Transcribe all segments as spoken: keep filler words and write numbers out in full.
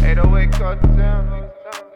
eight oh eight Cartel.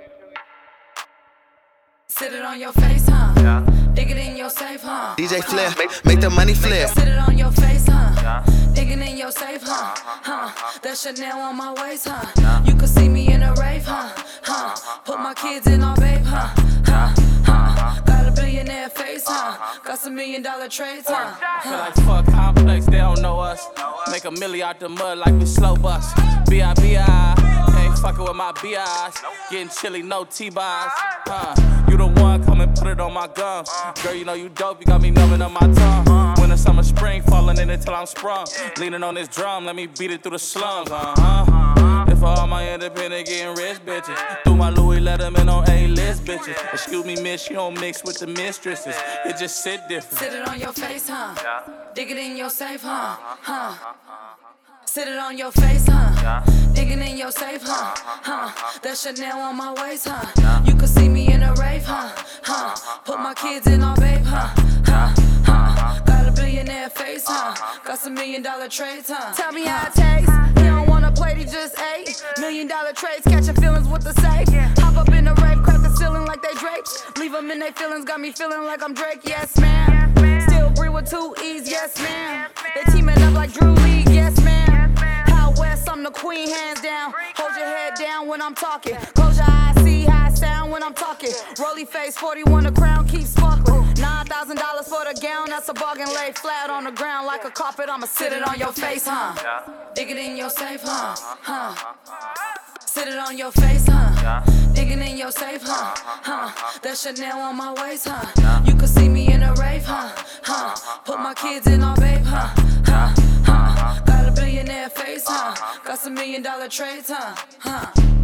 Sit it on your face, huh? Yeah. Dig it in your safe, huh? D J Flair, make the money flip. Sit it on your face, huh? Yeah. Digging in your safe, huh? Huh? That Chanel on my waist, huh? Yeah. You could see me in a rave, huh? Huh? Put my kids in our babe, huh? Huh? Huh? Got a billionaire face, huh? Got some million dollar trades, huh? Feel like fuck complex, they don't know us. Make a milli out the mud like we slow bus. B I B I, ain't fucking with my B Is. Getting chilly, no T-bars. Huh? You the one, come and put it on my gums. Girl, you know you dope, you got me numbing on my tongue. Winter, summer, spring, falling in it till I'm sprung. Leaning on this drum, let me beat it through the slums. Uh-huh. If all my independent getting rich bitches, through my Louis Letterman on A-list bitches. Excuse me, miss, you don't mix with the mistresses. It just sit different. Sit it on your face, huh? Dig it in your safe, huh? Huh? Sit it on your face, huh? Digging in your safe, huh? Huh? That Chanel on my waist, huh? You could see me in a rave, huh? Huh? Put my kids in our babe, huh? Huh? Huh? Got a billionaire face, huh? Got some million dollar trades, huh? Tell me how it tastes. You don't wanna play, he just ate. Million dollar trades, catching feelings with the safe. Hop up in the rave, crack the ceiling like they drapes. Leave them in their feelings, got me feeling like I'm Drake, yes ma'am. Still breathe with two E's, yes ma'am. They teaming up like Drew League, yes ma'am. West, I'm the queen, hands down. Hold your head down when I'm talking. Close your eyes, see how I sound when I'm talking. Rolly face, forty-one, the crown keeps sparkling. Nine thousand dollars for the gown, that's a bargain. Lay flat on the ground like a carpet. I'ma sit it on your face, huh? Dig it in your safe, huh? Huh? Sit it on your face, huh? Digging in your safe, huh? Huh? That Chanel on my waist, huh? You could see me in a rave, huh? Huh? Put my kids in our babe, huh? Huh? Huh? Got a billionaire face, huh? Got some million dollar trades, huh? Huh?